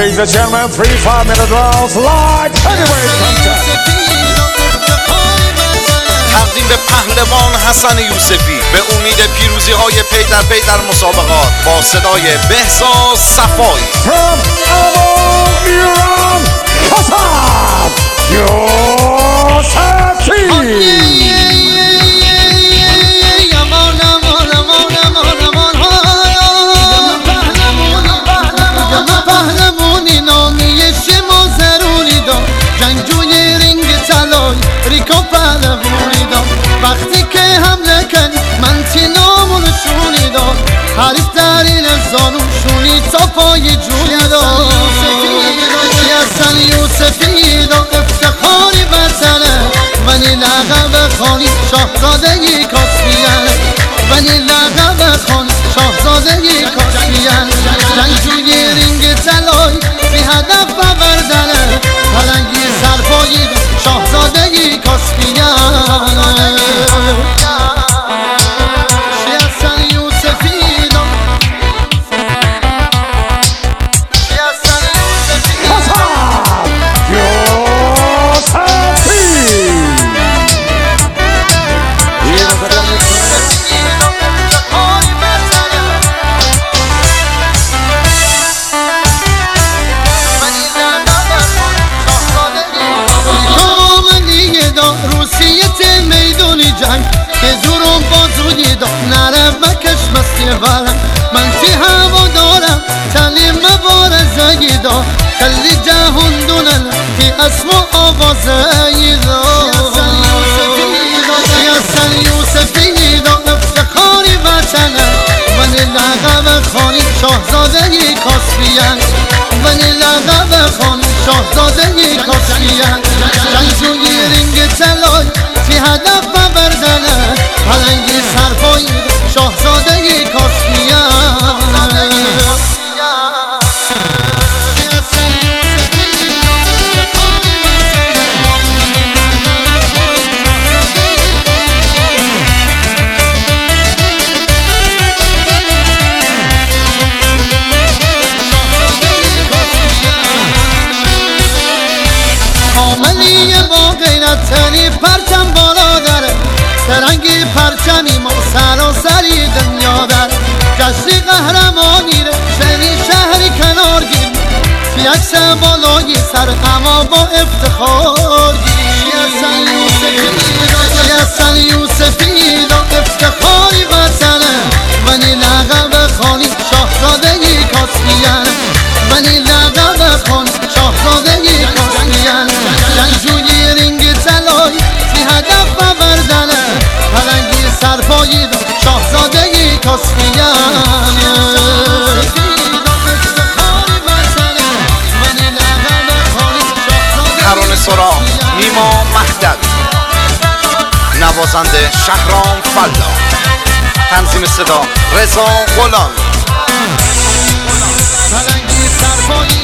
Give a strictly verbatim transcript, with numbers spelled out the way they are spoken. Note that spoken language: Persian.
Ladies and gentlemen, three five minute rounds live heavyweight contest. تقدیم به پهلوان حسن یوسفی به امید پیروزی های پی در پی در مسابقات با صدای بهزاد صفایی. From Amol Iran, Hasan Yousefi. وقتی که حمله کن من تینامون شونی داد حریف در این زانوشونی تا پای جونی داد حسن یوسفی دا افتخاری وطنه ولی لقب خانی شاهزاده ی کاسپیان ولی لقب خانی شاهزاده ی کاسپیان جنگجوی رینگ طلایی بی هدف بردنه پلنگی سرپایی شاهزاده ی کاسپیان نره بکش مستی ورم من تی هوا دارم تلی مبارزه ای دا کلی جهون دونن تی اسم و آوازه ای دا حسن یوسفی دا افتخاری وطنه ولی لقب خانی شاهزاده ی کاسپیان ولی لقب خانی شاهزاده ی کاسپیان جنگجوی رینگ طلایی تی هدف بردنه پلنگی سرپایی شاهزاده ی کاسپیان حاملی با غیرت تنی پرچم بالا داره سرنگی پرچمی ما سراسری دنیا در جشن قهرمانی ره شهری شهری کنار گیر بی عکس بالایی سر اما با افتخار گیر حسن یوسفی دا افتخاری وطنه ولی لقب خانی شاهزاده ی کاسپیان ولی لقب خانی شاهزاده ی کاسپیان جنگجوی رینگ طلایی بی هدف بردنه پلنگی سرپایی دا شاهزاده ی کاسپیان ترانه سرا نیما مهدوی، نوازنده شهرام فلاح، تنظیم صدا رضا غلامی. پلنگی سرپایی